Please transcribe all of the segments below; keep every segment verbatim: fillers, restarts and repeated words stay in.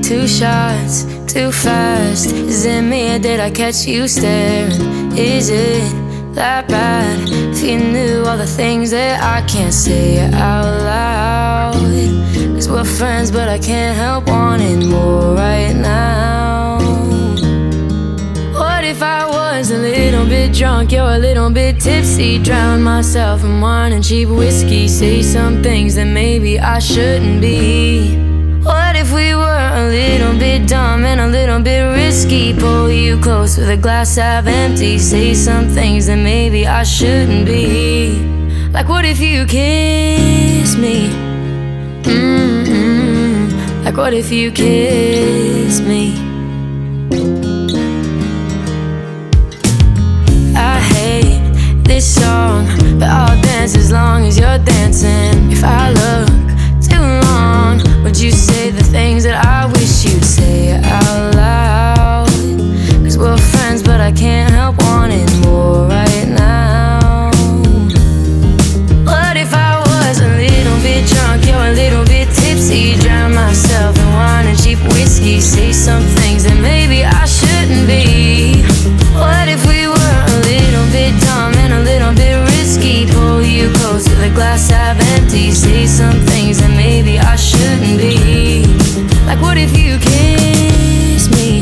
two shots, too fast. Is it me or did I catch you staring? Is it that bad? If you knew all the things that I can't say out loud. Cause we're friends but I can't help wanting more right now. What if I was a little bit drunk, you're a little bit tipsy? Drown myself in wine and cheap whiskey. Say some things that maybe I shouldn't be. What if we were a little bit dumb and a little bit risky? Pull you close with a glass half empty. Say some things that maybe I shouldn't be. Like what if you kiss me? Mm-mm. Like what if you kiss me? I hate this song, but I'll dance as long as you're dancing. If I look too long, would you say the things that I wish you'd say out loud? Cause we're friends but I can't help wanting more right now. What if I was a little bit drunk, you're a little bit tipsy? Drown myself in wine and cheap whiskey. Say some things that maybe I shouldn't be. What if we were a little bit dumb and a little bit risky? Pull you close to the glass half empty. Say some things that maybe I shouldn't be. Like what if you kiss me?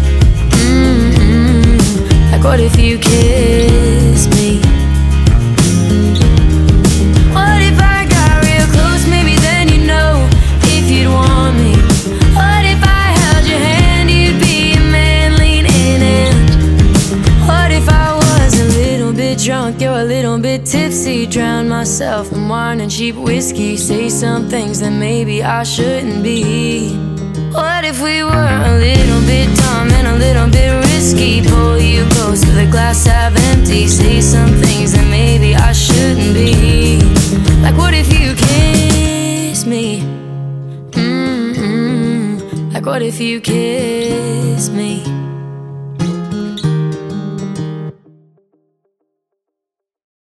Mm-mm. Like what if you kiss me? What if I got real close, maybe then you know if you'd want me. What if I held your hand, you'd be a man leaning in. What if I was a little bit drunk, you're a little bit tipsy? Drown myself in wine and cheap whiskey. Say some things that maybe I shouldn't be. What if we were a little bit dumb and a little bit risky? Pull you close to the glass half empty. Say some things that maybe I shouldn't be. Like what if you kiss me? Mm-mm. Like what if you kiss me?